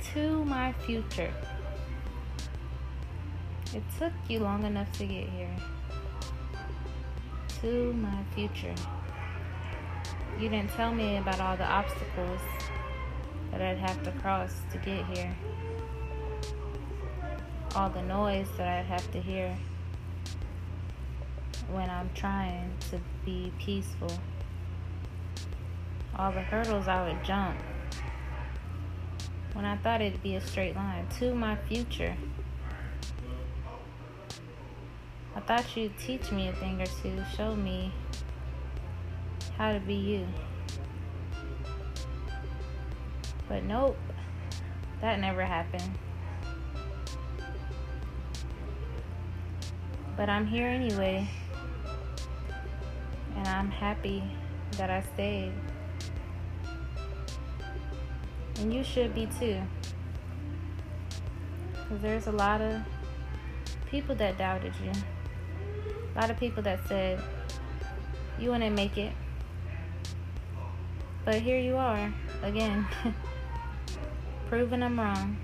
To my future. It took you long enough to get here. To my future. You didn't tell me about all the obstacles that I'd have to cross to get here. All the noise that I'd have to hear when I'm trying to be peaceful. All the hurdles I would jump when I thought it'd be a straight line. To my future. I thought you'd teach me a thing or two, show me how to be you. But nope, that never happened. But I'm here anyway, and I'm happy that I stayed. And you should be too. Because there's a lot of people that doubted you. A lot of people that said you wouldn't make it. But here you are, again, proving them wrong.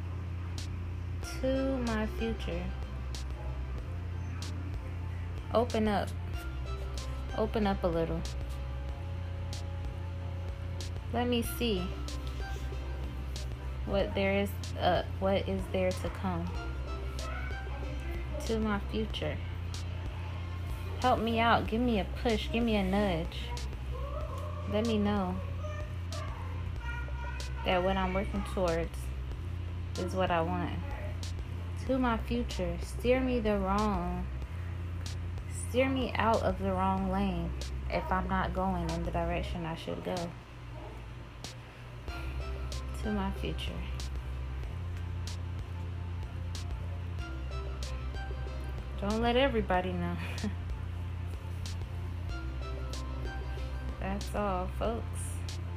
To my future. Open up. Open up a little. Let me see what is there to come. To my future. Help me out. Give me a push. Give me a nudge. Let me know that what I'm working towards is what I want. To my future. Steer me out of the wrong lane if I'm not going in the direction I should go. To my future. Don't let everybody know. That's all, folks.